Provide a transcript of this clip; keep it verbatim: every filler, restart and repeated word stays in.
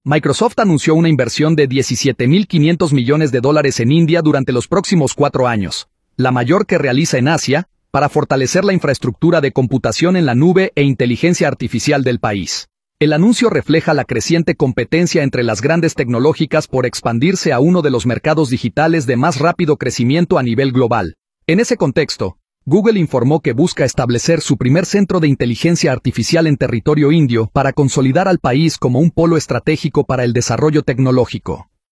Microsoft anunció una inversión de diecisiete mil quinientos millones de dólares en India durante los próximos cuatro años, la mayor que realiza en Asia, para fortalecer la infraestructura de computación en la nube e inteligencia artificial del país. El anuncio refleja la creciente competencia entre las grandes tecnológicas por expandirse a uno de los mercados digitales de más rápido crecimiento a nivel global. En ese contexto, Google informó que busca establecer su primer centro de inteligencia artificial en territorio indio para consolidar al país como un polo estratégico para el desarrollo tecnológico.